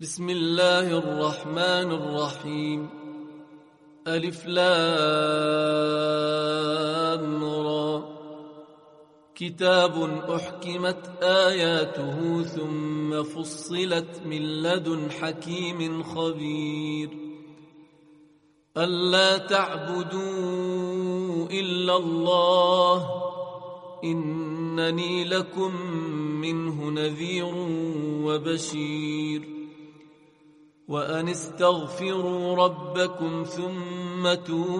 بسم الله الرحمن الرحيم. ألف لام را. كتاب أحكمت آياته ثم فصلت من لدن حكيم خبير. ألا تعبدوا إلا الله إنني لكم منه نذير وبشير. وأن استغفروا ربكم ثم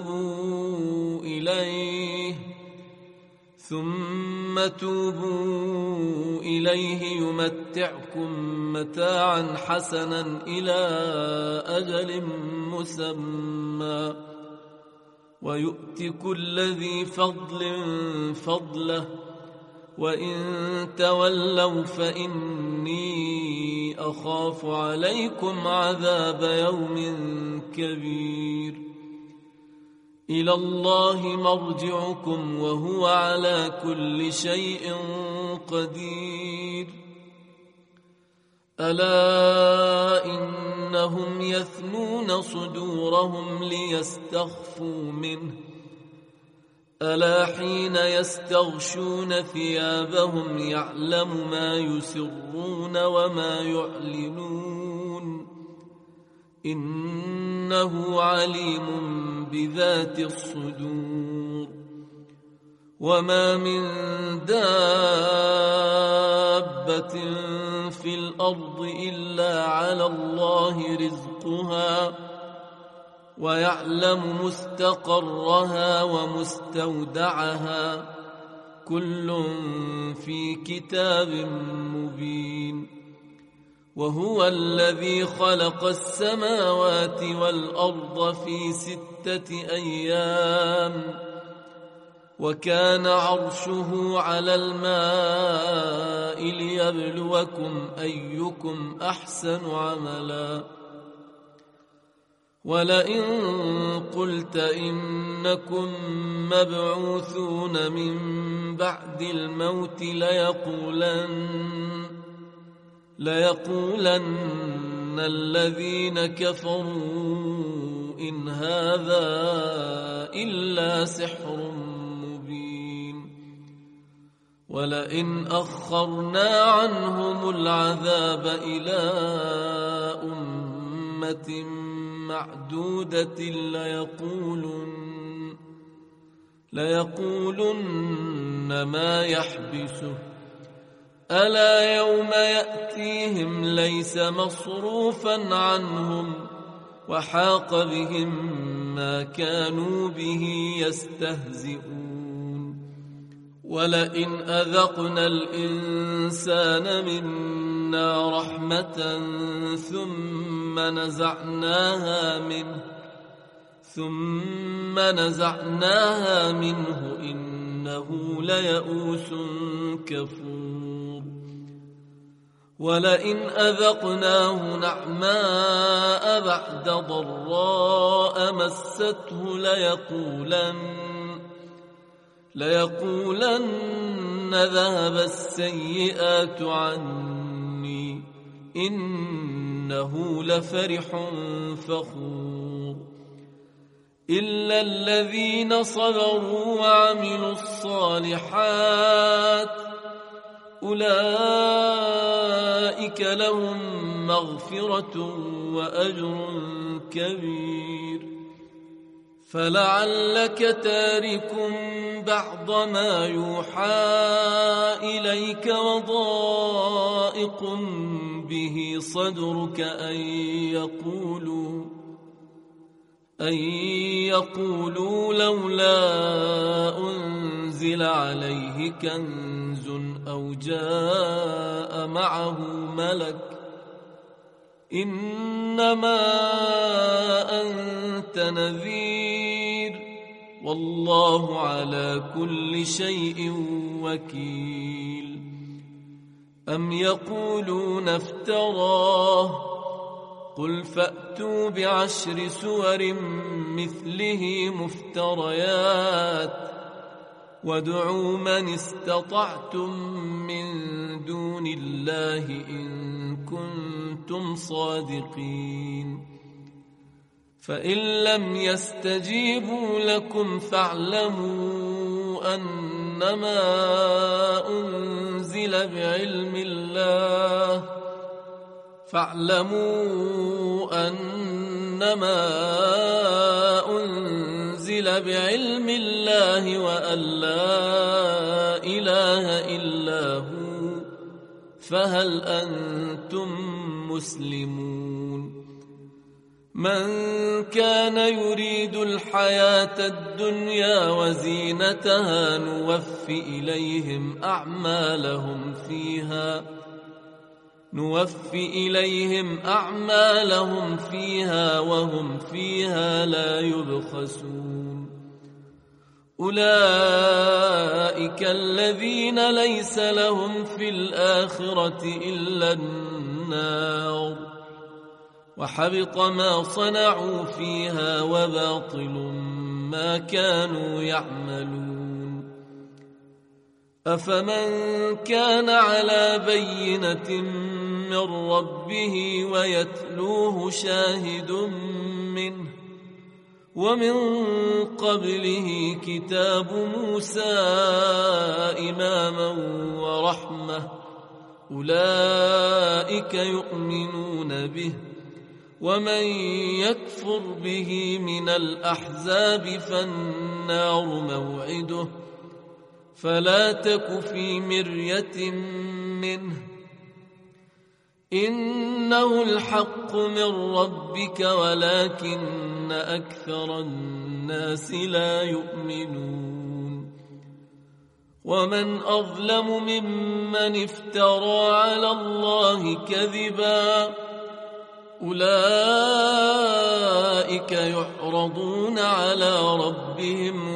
توبوا إليه يمتعكم متاعا حسنا إلى أجل مسمى ويؤت كل ذي فضل فضله وإن تولوا فإني أخاف عليكم عذاب يوم كبير. إلى الله مرجعكم وهو على كل شيء قدير. ألا إنهم يثنون صدورهم ليستخفوا منه ألا حين يستغشون ثيابهم يعلم ما يسرون وما يعلنون إنه عليم بذات الصدور. وما من دابة في الأرض إلا على الله رزقها ويعلم مستقرها ومستودعها كل في كتاب مبين. وهو الذي خلق السماوات والأرض في 6 أيام وكان عرشه على الماء ليبلوكم أيكم أحسن عملا. ولئن قلت إنكم مبعوثون من بعد الموت ليقولن الذين كفروا إن هذا إلا سحر مبين. ولئن أخرنا عنهم العذاب إلى أمة معدودة ليقولن ما يحبسه ألا يوم يأتيهم ليس مصروفا عنهم وحاق بهم ما كانوا به يستهزئون. ولئن أذقنا الإنسان منا رحمة ثم نزعناها منه إنه ليئوس كفور. ولئن أذقناه نعماء بعد ضراء مسته ليقولن ذهب السيئات عني إنه لفرح فخور. إلا الذين صبروا وعملوا الصالحات أولئك لهم مغفرة وأجر كبير. فلعلك تارك بعض ما يوحى إليك وضائق به صدرك أن يقولوا لولا أنزل عليه كنز أو جاء معه ملك إنما أنت نذير والله على كل شيء وكيل. أم يقولون افتراه قل فأتوا ب10 سور مثله مفتريات وادعوا من استطعتم من دون الله إن كنتم كنتم صادقين فإن لم يستجيبوا لكم فاعلموا أنما أنزل بعلم الله وأن لا إله إلا هو فهل أنتم مسلمون من كان يريد الحياة الدنيا وزينتها نوفِ إليهم أعمالهم فيها وهم فيها لا يبخسون أولئك الذين ليس لهم في الآخرة إلا النار وحبط ما صنعوا فيها وباطل ما كانوا يعملون أفمن كان على بينة من ربه ويتلوه شاهد منه ومن قبله كتاب موسى إماما ورحمة أولئك يؤمنون به ومن يكفر به من الأحزاب فالنار موعده فلا تك في مرية منه إنه الحق من ربك ولكن أكثر الناس لا يؤمنون ومن أظلم ممن افترى على الله كذبا أولئك يعرضون على ربهم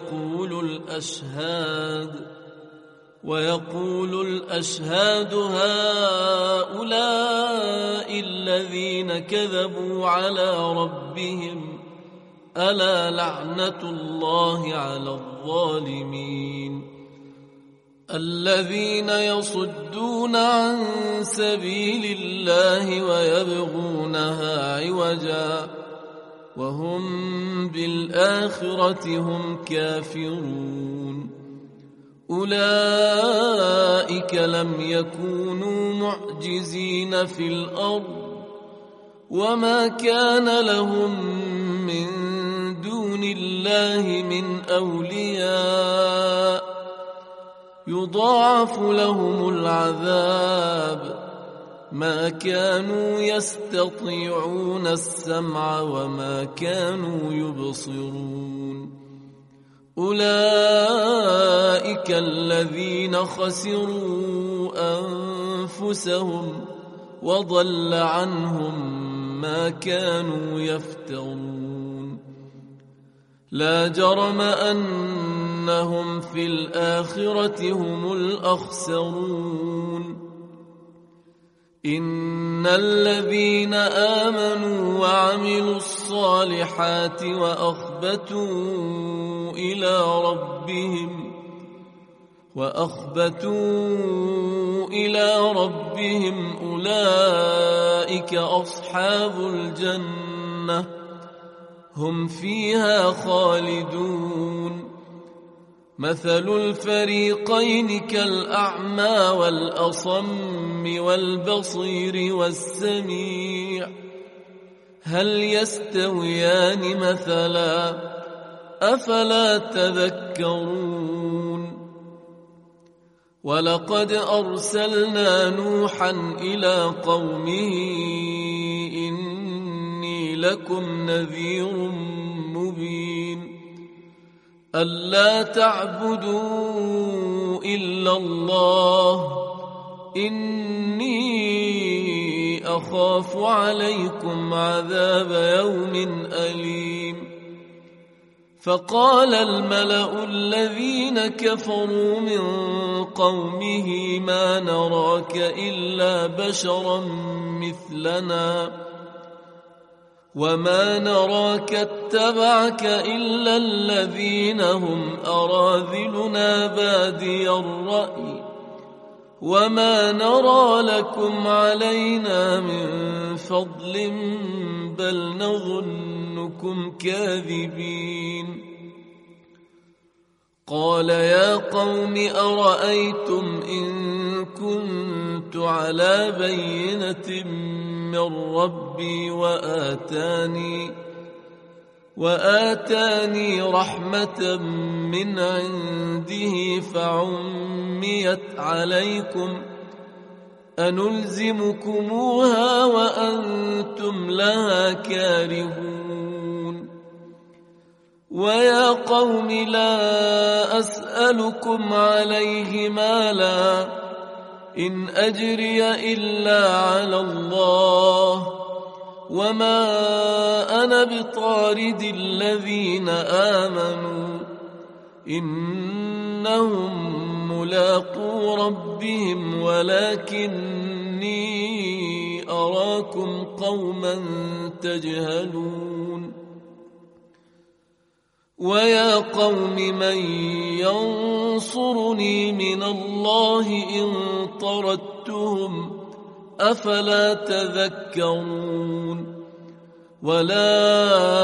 ويقول الأشهاد هؤلاء الذين كذبوا على ربهم ألا لعنة الله على الظالمين الذين يصدون عن سبيل الله ويبغونها عوجا وهم بالآخرة هم كافرون أولئك لم يكونوا معجزين في الأرض وما كان لهم من دون الله من أولياء يضاعف لهم العذاب ما كانوا يستطيعون السمع وما كانوا يبصرون أولئك الذين خسروا أنفسهم وضل عنهم ما كانوا يفترون لا جرم أنهم في الآخرة هم الأخسرون إن الذين آمنوا وعملوا الصالحات وأخبتوا إلى ربهم أولئك أصحاب الجنة هم فيها خالدون مثل الفريقين كالأعمى والأصم والبصير والسميع هل يستويان مثلا أفلا تذكرون ولقد أرسلنا نوحا إلى قومه إني لكم نذير مبين ألا تعبدوا إلا الله إني أخاف عليكم عذاب يوم أليم فقال الملأ الذين كفروا من قومه ما نراك إلا بشرا مثلنا وما نراك اتبعك إلا الذين هم أراذلنا بادي الرأي وما نرى لكم علينا من بفضل بل نظنكم كاذبين. قال يا قوم أرأيتم إن كنت على بينة من ربي وآتاني رحمة من عنده فعميت عليكم أنلزمكموها وأنتم لها كارهون. ويا قوم لا أسألكم عليه مالا إن أجري إلا على الله وما أنا بطارد الذين آمنوا إنهم ملاقو ربهم ولكني أراكم قوما تجهلون. ويا قوم من ينصرني من الله إن طردتهم أفلا تذكرون. ولا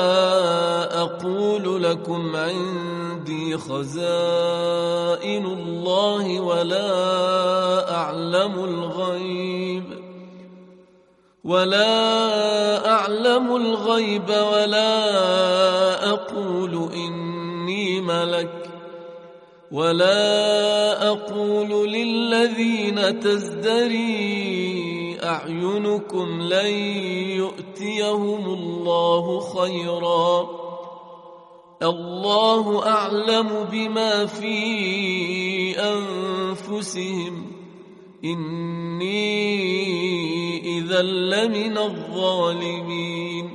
أقول لكم عندي خزائن الله ولا أعلم الغيب ولا أقول إني ملك ولا أقول للذين تزدري أعينكم لن يؤتيهم الله خيرا الله أعلم بما في أنفسهم إني إذا لمن الظالمين.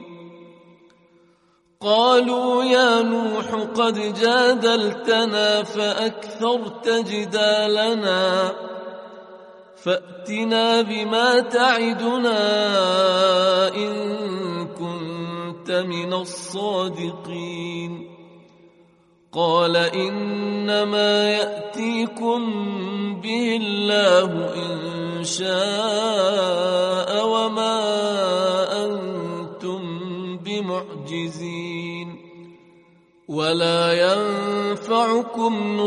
قالوا يا نوح قد جادلتنا فأكثرت جدالنا فأتنا بما تعدنا إن كنت من الصادقين. قال إنما يأتيكم به الله إن شاء وما أنتم بمعجزين. ولا ينفعكم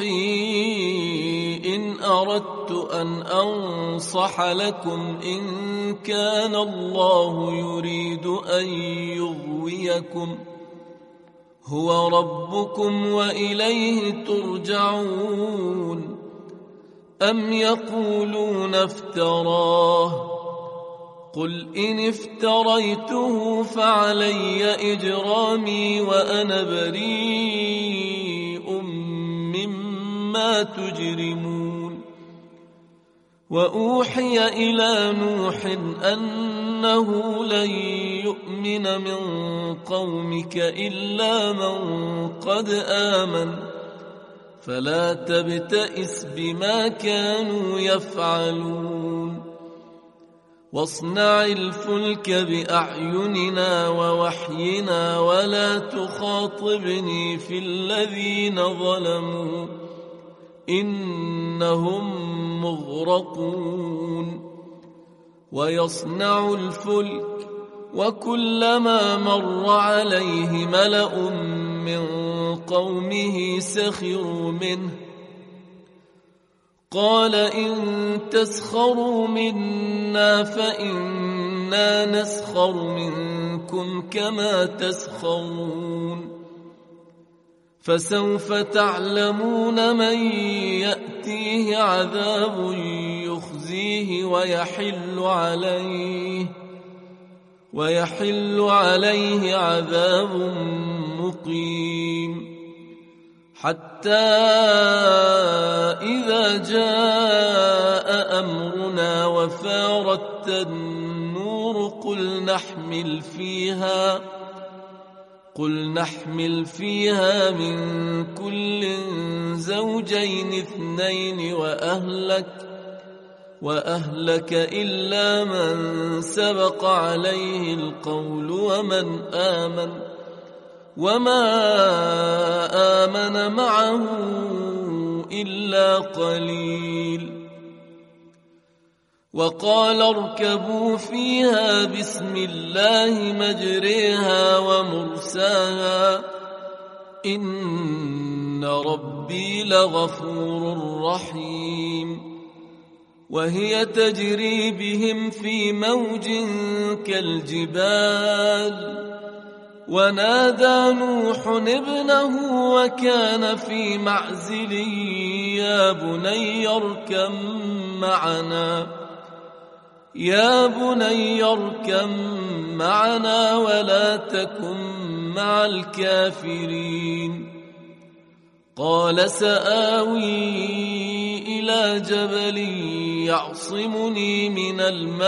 نصحي إن أردت أن أنصح لكم إن كان الله يريد أن يغويكم هو ربكم وإليه ترجعون. أم يقولون افتراه قل إن افتريته فعلي إجرامي وأنا بريء مما تجرمون. وأوحي إلى نوح أنه لن يؤمن من قومك إلا من قد آمن فلا تبتئس بما كانوا يفعلون. واصنع الفلك بأعيننا ووحينا ولا تخاطبني في الذين ظلموا إنهم مغرقون. ويصنع الفلك وكلما مر عليه ملأ من قومه سخروا منه قال إن تسخروا منا فإنا نسخر منكم كما تسخرون. فسوف تعلمون من يأتيه عذاب يخزيه ويحل عليه عذاب مقيم. حتى إذا جاء أمرنا وفارت النور قل نحمل فيها من كل زوجين اثنين وأهلك إلا من سبق عليه القول وما آمن معه إلا قليل. وقال اركبوا فيها بسم الله مجريها ومرساها إن ربي لغفور رحيم. وهي تجري بهم في موج كالجبال ونادى نوح ابنه وكان في معزل يا بني اركم معنا ولا تكن مع الكافرين. قال سآوي إلى جبل يعصمني من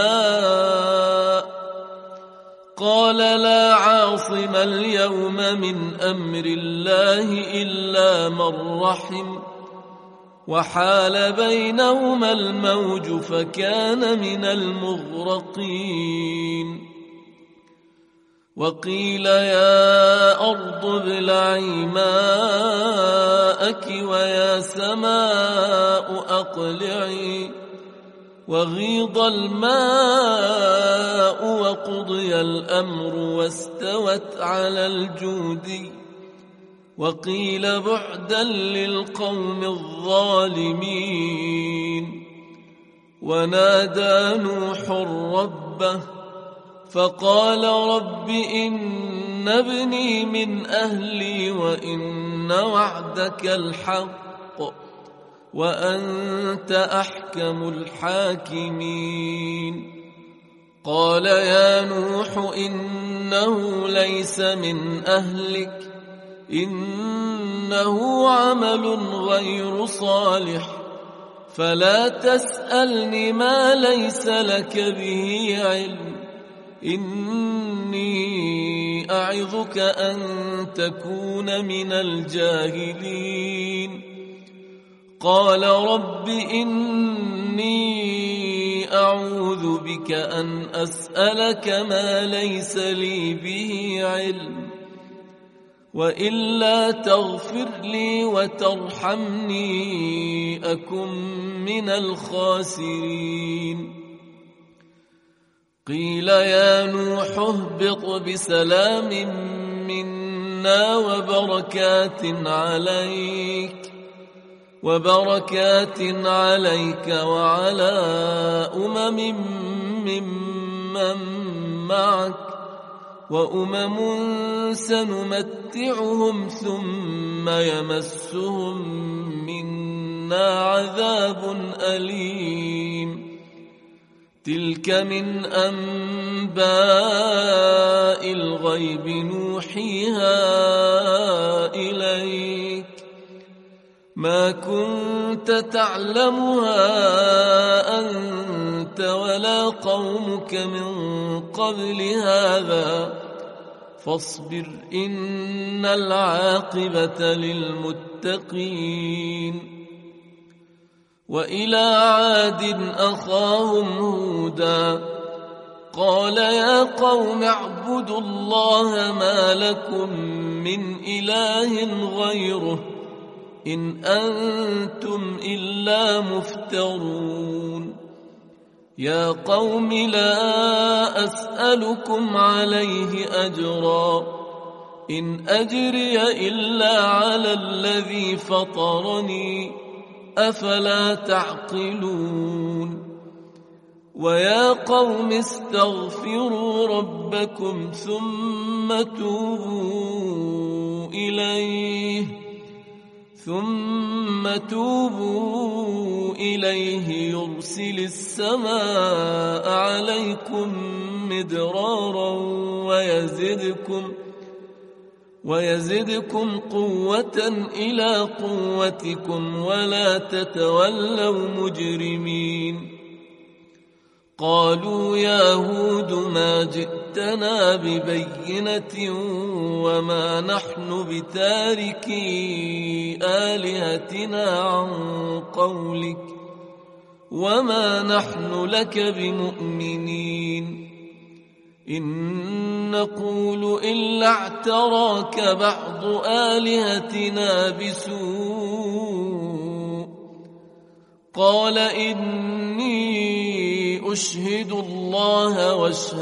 الماء قال لا عاصم اليوم من أمر الله إلا من رحم وحال بينهما الموج فكان من المغرقين. وقيل يا أرض ابلعي ماءك ويا سماء أقلعي وغيض الماء وقضي الأمر واستوت على الجودي وقيل بعدا للقوم الظالمين. ونادى نوح ربه فقال رب إن ابني من أهلي وإن وعدك الحق وأنت أحكم الحاكمين. قال يا نوح إنه ليس من أهلك إنه عمل غير صالح فلا تسألني ما ليس لك به علم إني أعظك أن تكون من الجاهلين. قال رب إني أعوذ بك أن أسألك ما ليس لي به علم وإلا تغفر لي وترحمني أكن من الخاسرين. قيل يا نوح اهبط بسلام منا وبركات عليك وعلى ممن معك وأمم سنمتعهم ثم يمسهم منا عذاب أليم. تلك من أنباء الغيب نوحيها إليك ما كنت تعلمها أنت ولا قومك من قبل هذا فاصبر إن العاقبة للمتقين. وإلى عاد أخاهم هودا قال يا قوم اعبدوا الله ما لكم من إله غيره إن أنتم إلا مفترون. يا قوم لا أسألكم عليه أجرا إن أجري إلا على الذي فطرني أفلا تعقلون. ويا قوم استغفروا ربكم ثم توبوا إليه يرسل السماء عليكم مدرارا ويزدكم قوة إلى قوتكم ولا تتولوا مجرمين. قالوا يا هود ما جئتنا ببينة وما نحن بتاركي آلهتنا عن قولك وما نحن لك بمؤمنين إن نقول إلا اعتراك بعض آلهتنا بسوء قال إني أشهد الله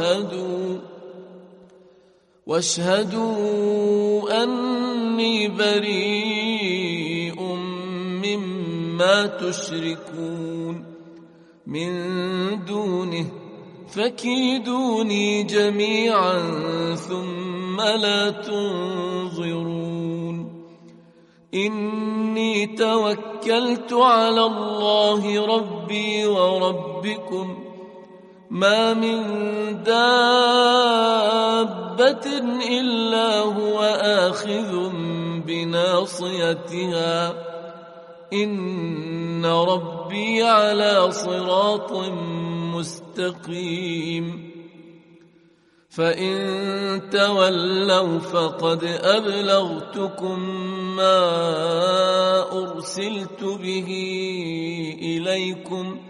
واشهدوا أني بريء مما تشركون من دونه فكيدوني جميعا ثم لا تنظرون إني توكلت على الله ربي وربكم ما من دابة إلا هو آخذ بناصيتها إن ربي على صراط مستقيم فإن تولوا فقد أبلغتكم ما أرسلت به إليكم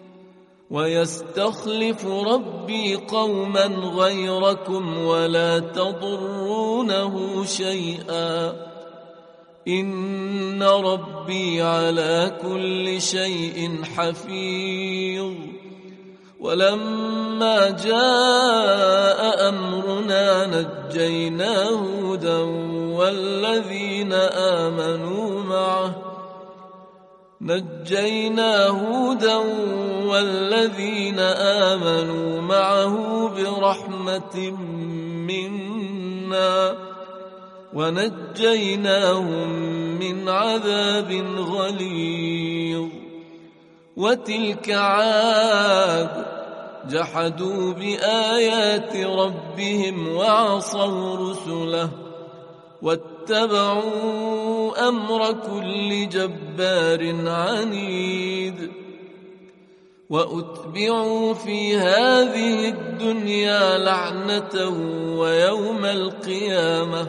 ويستخلف ربي قوما غيركم ولا تضرونه شيئا إن ربي على كل شيء حفيظ ولما جاء أمرنا نجينا هودا والذين آمنوا معه برحمة منا ونجيناهم من عذاب غليظ وتلك عاد جحدوا بآيات ربهم وعصوا رسله واتبعوا أمر كل جبار عنيد وأتبعوا في هذه الدنيا لعنة ويوم القيامة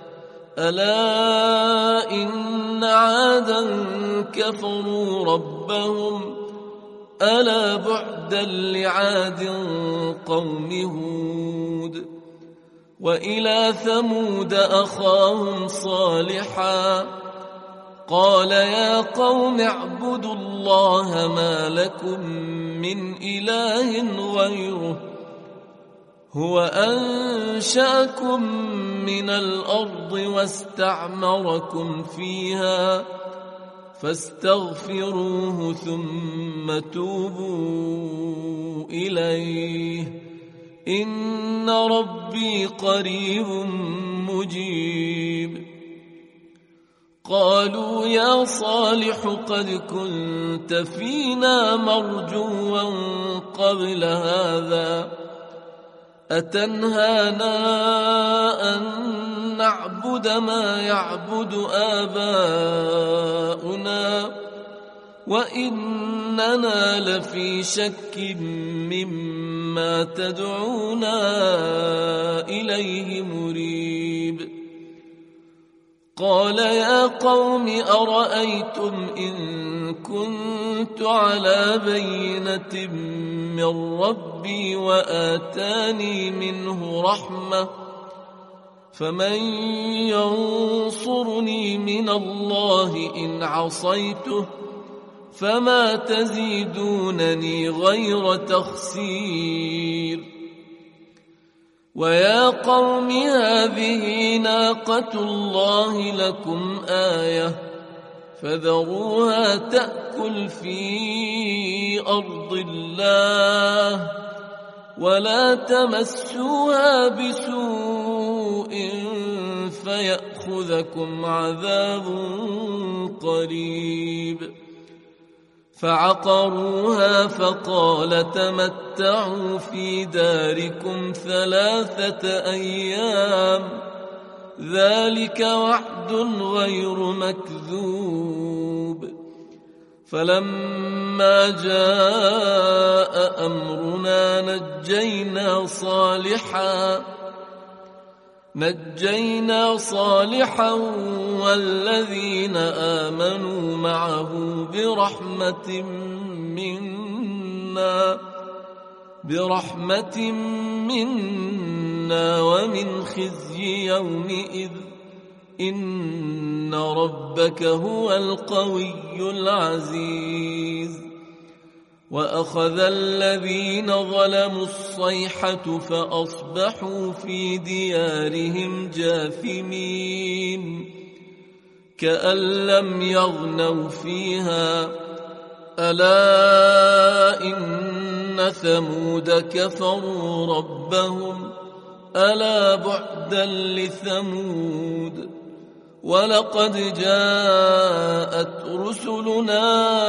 ألا إن عادا كفروا ربهم ألا بعدا لعاد قوم هود وإلى ثمود أخاهم صالحا قال يا قوم اعبدوا الله ما لكم من إله غيره هو أنشأكم من الأرض واستعمركم فيها فاستغفروه ثم توبوا إليه إن ربي قريب مجيب قالوا يا صالح قد كنت فينا مرجوا قبل هذا أتنهانا أن نعبد ما يعبد آباؤنا وإننا لفي شك مما تدعونا إليه مريب قال يا قوم أرأيتم إن كنت على بينة من ربي وآتاني منه رحمة فمن ينصرني من الله إن عصيته فما تزيدونني غير تخسير ويا قوم هذه ناقة الله لكم آية فذروها تأكل في أرض الله ولا تمسوها بسوء فيأخذكم عذاب قريب فعقروها فقال تمتعوا في داركم 3 أيام ذلك وعد غير مكذوب فلما جاء أمرنا نجينا صالحا والذين آمنوا معه برحمة منا ومن خزي يومئذ إن ربك هو القوي العزيز. وأخذ الذين ظلموا الصيحة فأصبحوا في ديارهم جاثمين كأن لم يغنوا فيها ألا إن ثمود كفروا ربهم ألا بعدا لثمود. ولقد جاءت رسلنا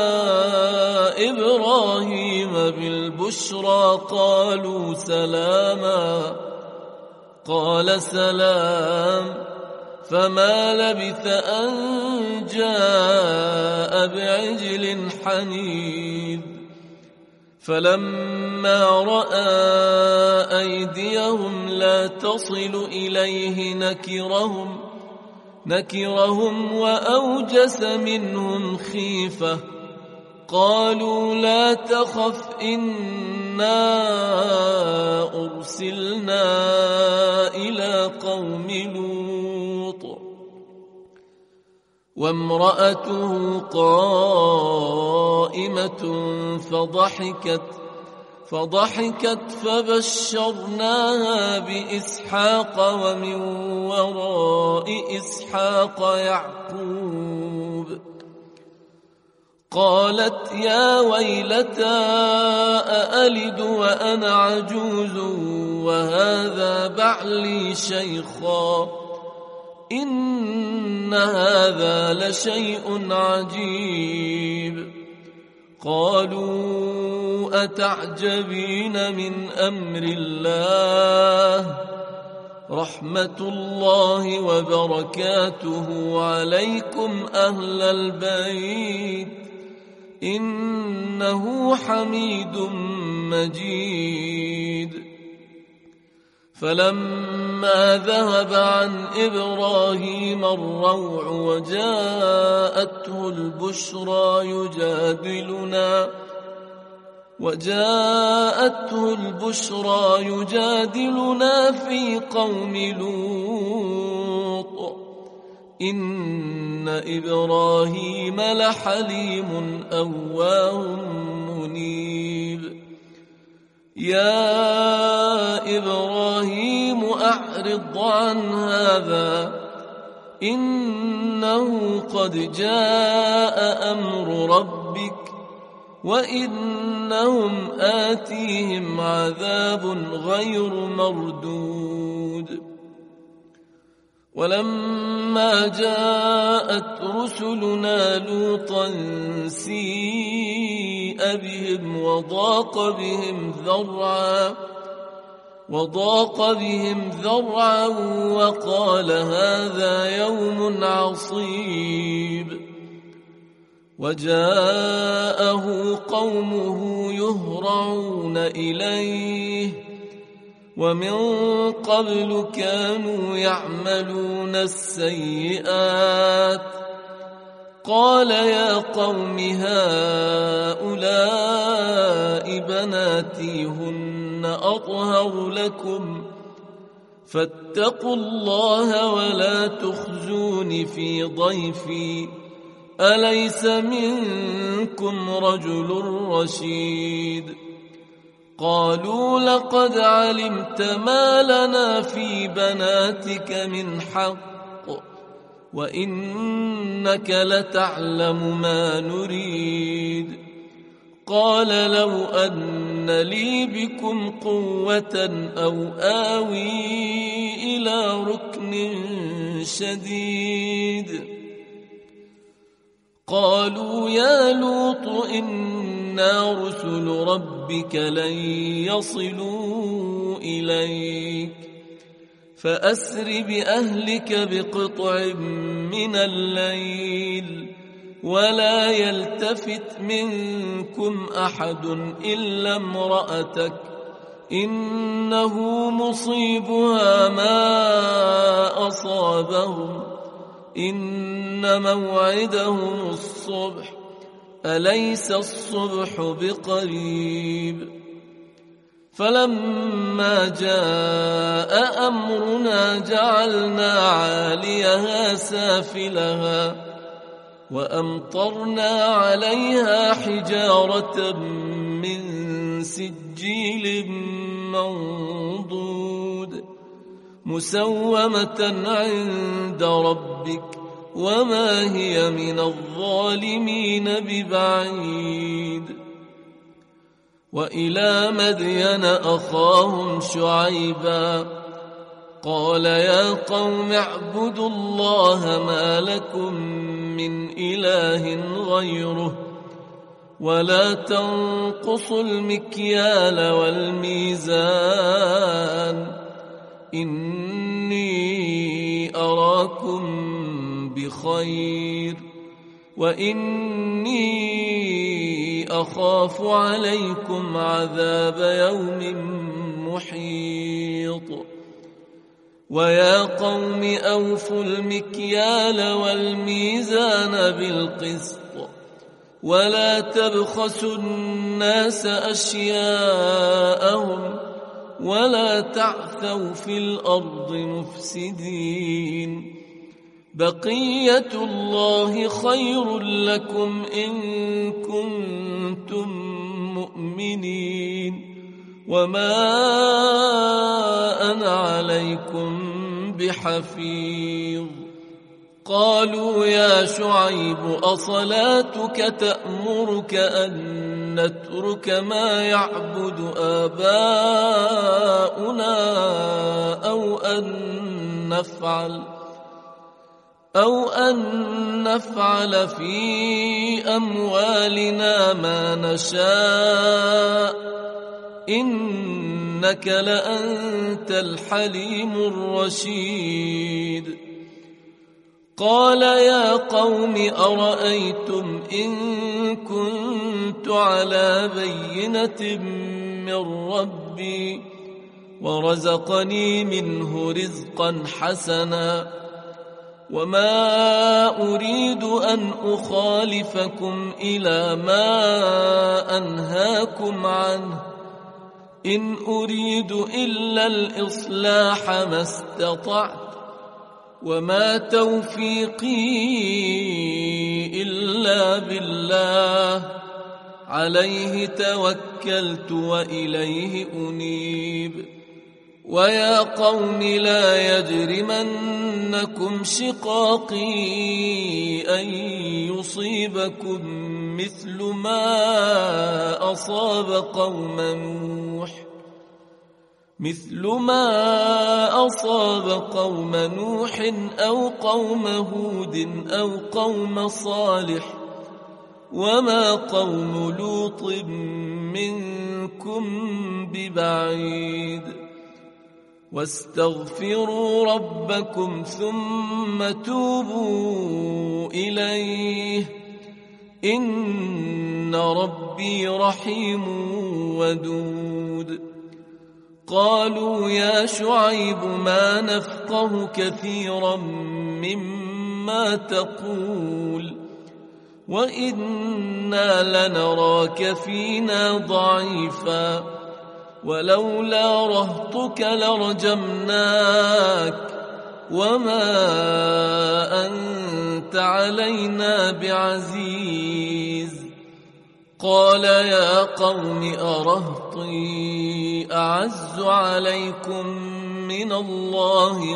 إبراهيم بالبشرى قالوا سلاما قال سلام فما لبث أن جاء بعجل حنيذ. فلما رأى أيديهم لا تصل إليه نكرهم وأوجس منهم خيفة قالوا لا تخف إنا أرسلنا إلى قوم لوط وامرأته قائمة فضحكت فبشرناها بإسحاق ومن وراء إسحاق يعقوب. قالت يا ويلتى أألد وأنا عجوز وهذا بعلي شيخا إن هذا لشيء عجيب. قالوا أتعجبين من أمر الله رحمة الله وبركاته عليكم أهل البيت إنه حميد مجيد. فلما ذهب عن إبراهيم الروع وجاءته البشرى يجادلنا في قوم لوط إن إبراهيم لحليم أواه منيب. يا إبراهيم أعرض عن هذا إنه قد جاء أمر ربك وإنهم آتيهم عذاب غير مردود. ولما جاءت رسلنا لوطا سيء بهم وضاق بهم ذرعا وقال هذا يوم عصيب. وجاءه قومه يهرعون إليه ومن قبل كانوا يعملون السيئات قال يا قوم هؤلاء بناتي هن أطهر لكم فاتقوا الله ولا تخزون في ضيفي أليس منكم رجل رشيد. قالوا لقد علمت ما لنا في بناتك من حق وإنك لتعلم ما نريد. قال لو أن لي بكم قوة أو آوي إلى ركن شديد. قالوا يا لوط إنا رسل ربك لن يصلوا إليك فأسر بأهلك بقطع من الليل ولا يلتفت منكم أحد إلا امرأتك إنه مصيبها ما أصابهم إن موعدهم الصبح أليس الصبح بقريب. فلما جاء أمرنا جعلنا عاليها سافلها وأمطرنا عليها حجارة من سجيل منضود مسومة عند ربك وما هي من الظالمين ببعيد. وإلى مدين أخاهم شعيبا قال يا قوم اعبدوا الله ما لكم من إله غيره ولا تنقصوا المكيال والميزان إني أراكم بخير وإني أخاف عليكم عذاب يوم محيط. ويا قوم أوفوا المكيال والميزان بالقسط ولا تبخسوا الناس أشياءهم ولا تعثوا في الأرض مفسدين. بقية الله خير لكم إن كنتم مؤمنين وما أنا عليكم بحفيظ. قالوا يا شعيب أصلاتك تأمرك أن نترك ما يعبد آباؤنا أو أن نفعل في أموالنا ما نشاء إنك لأنت الحليم الرشيد. قال يا قوم أرأيتم إن كنت على بينة من ربي ورزقني منه رزقا حسنا وما أريد أن أخالفكم إلى ما أنهاكم عنه إن أريد إلا الإصلاح ما استطعت وما توفيقي إلا بالله عليه توكلت وإليه أنيب. ويا قوم لا يجرمنكم شقاقي أن يصيبكم مثل ما أصاب قوم نوح أو قوم هود أو قوم صالح وما قوم لوط منكم ببعيد. واستغفروا ربكم ثم توبوا إليه إن ربي رحيم ودود. قالوا يا شعيب ما نفقه كثيرا مما تقول وإنا لنراك فينا ضعيفا ولولا رهطك لرجمناك وما أنت علينا بعزيز. قال يا قوم أرهطي أعز عليكم من الله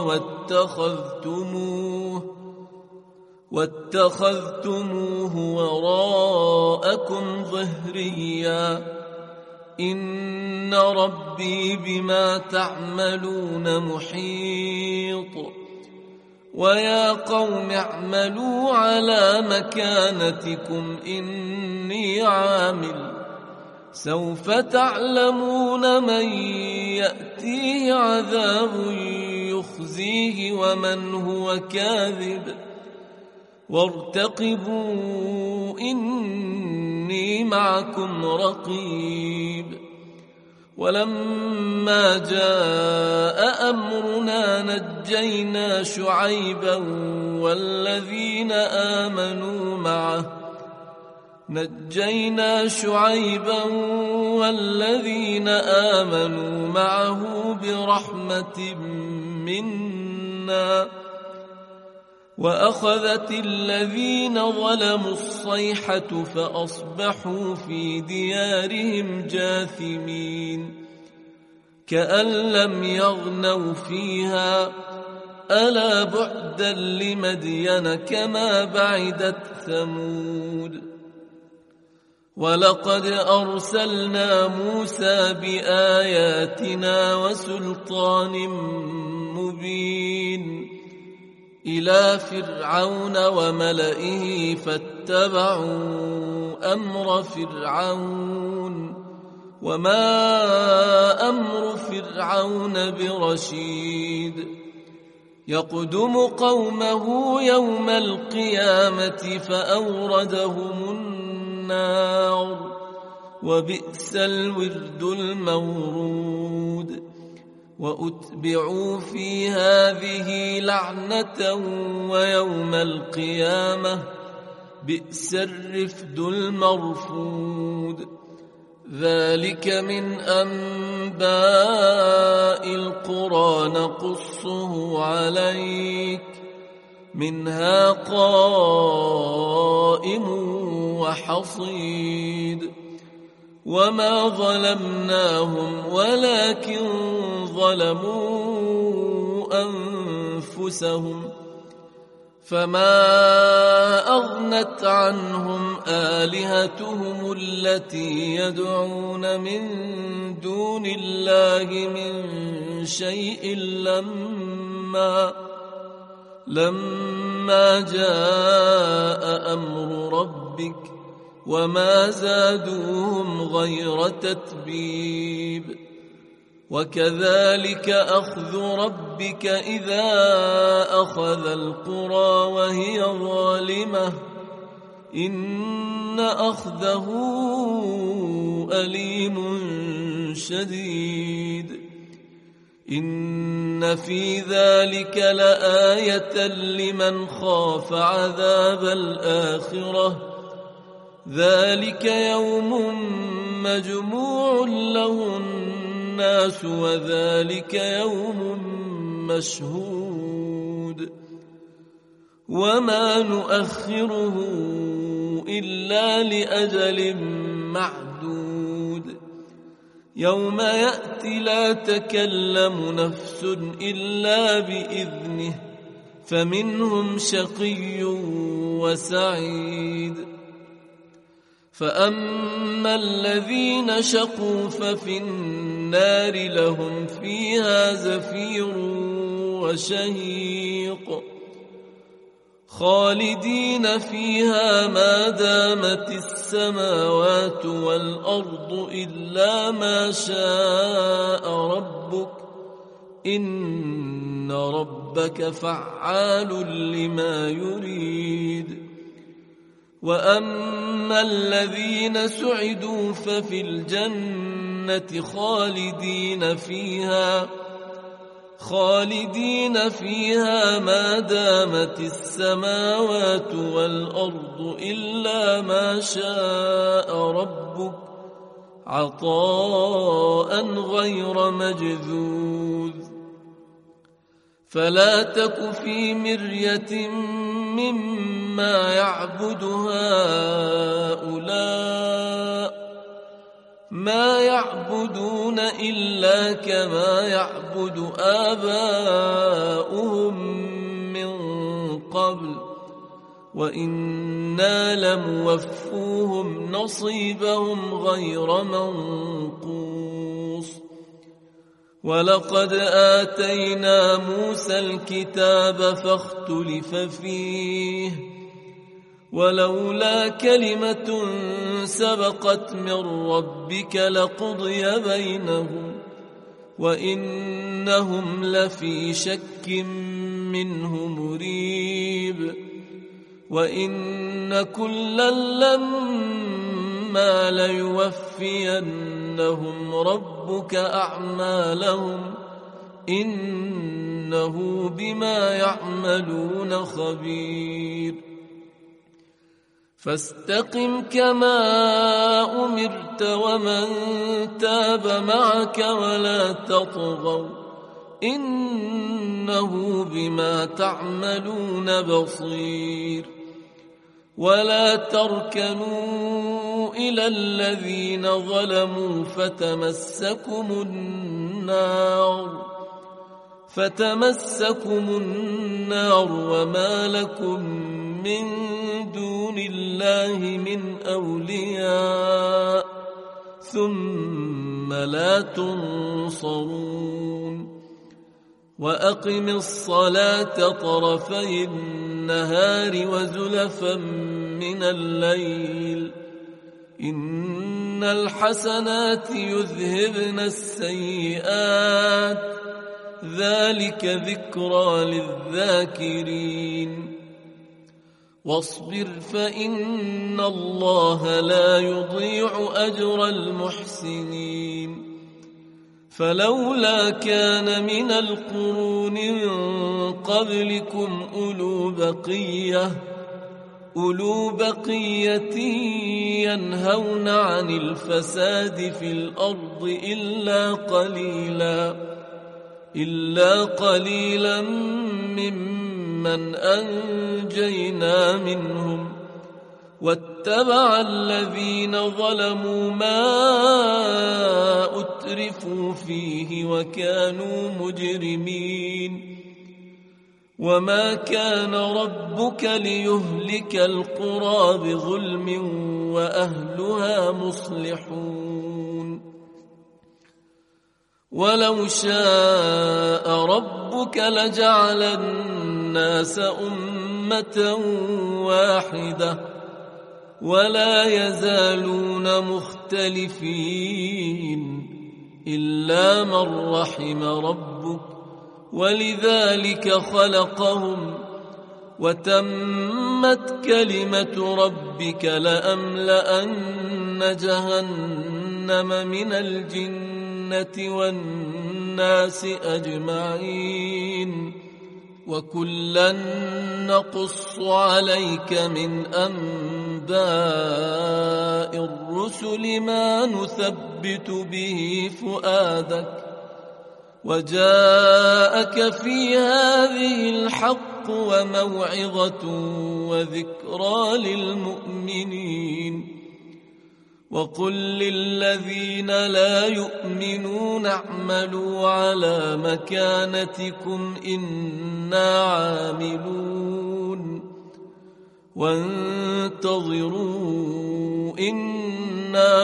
واتخذتموه وراءكم ظهريا إن ربي بما تعملون محيط. ويا قوم اعملوا على مكانتكم إني عامل سوف تعلمون من يأتيه عذاب يخزيه ومن هو كاذب وارتقبوا إني معكم رقيب. ولما جاء أمرنا نجينا شعيبا والذين آمنوا معه نجينا شعيبا والذين آمنوا معه برحمة منا وأخذت الذين ظلموا الصيحة فأصبحوا في ديارهم جاثمين كأن لم يغنوا فيها ألا بعدا لمدين كما بعدت ثمود ولقد أرسلنا موسى بآياتنا وسلطان مبين إلى فرعون وملئه فاتبعوا أمر فرعون وما أمر فرعون برشيد يقدم قومه يوم القيامة فأوردهم النار وبئس الورد المورود وأتبعوا في هذه لعنة ويوم القيامة بئس الرفد المرفود ذلك من أنباء القرى نقصه عليك منها قائم وحصيد وما ظلمناهم ولكن ظلموا أنفسهم فما أغنت عنهم آلهتهم التي يدعون من دون الله من شيء لما جاء أمر ربك وما زادوهم غير تتبيب وكذلك أخذ ربك إذا أخذ القرى وهي ظالمة إن أخذه أليم شديد إن في ذلك لآية لمن خاف عذاب الآخرة ذلك يوم مجموع له الناس وذلك يوم مشهود وما نؤخره إلا لأجل معدود يوم يأتي لا تكلم نفس إلا بإذنه فمنهم شقي وسعيد فأما الذين شقوا ففي النار لهم فيها زفير وشهيق خالدين فيها ما دامت السماوات والأرض إلا ما شاء ربك إن ربك فعال لما يريد وأما الذين سعدوا ففي الجنة خالدين فيها ما دامت السماوات والأرض إلا ما شاء ربك عطاء غير مجذوذ فلا تك في مرية مما يعبد هؤلاء ما يعبدون إلا كما يعبد آباؤهم من قبل وإنا لموفوهم نصيبهم غير منقوص ولقد آتينا موسى الكتاب فاختلف فيه ولولا كلمة سبقت من ربك لقضي بينهم وإنهم لفي شك منه مريب وإن كلا لما ليوفينهم ربك أعمالهم إنه بما يعملون خبير فاستقم كما أمرت ومن تاب معك ولا تطغوا إنه بما تعملون بصير. ولا تركنوا إلى الذين ظلموا فتمسكم النار وما لكم من دون الله من أولياء ثم لا تنصرون. وأقم الصلاة طرفي النهار وزلفا من الليل إن الحسنات يذهبن السيئات ذلك ذكرى للذاكرين. واصبر فإن الله لا يضيع أجر المحسنين. فلولا كان من القرون من قبلكم أولو بقية ينهون عن الفساد في الأرض إلا قليلا ممن أنجينا منهم واتبع الذين ظلموا ما أترفوا فيه وكانوا مجرمين. وما كان ربك ليهلك القرى بظلم وأهلها مصلحون. ولو شاء ربك لجعل الناس أمة واحدة ولا يزالون مختلفين إلا من رحم ربك ولذلك خلقهم وتمت كلمة ربك لأملأن جهنم من الجنة والناس أجمعين. وكلا نقص عليك من أنباء الرسل ما نثبت به فؤادك وجاءك في هذه الحق وموعظة وذكرى للمؤمنين. وقل للذين لا يؤمنون اعملوا على مكانتكم إنا عاملون وانتظروا إنا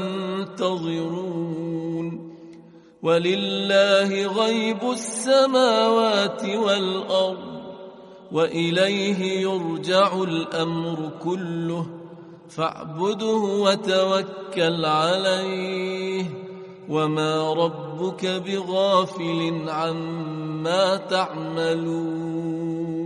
منتظرون. ولله غيب السماوات والأرض وإليه يرجع الأمر كله فاعبده وتوكل عليه وما ربك بغافل عما تعملون.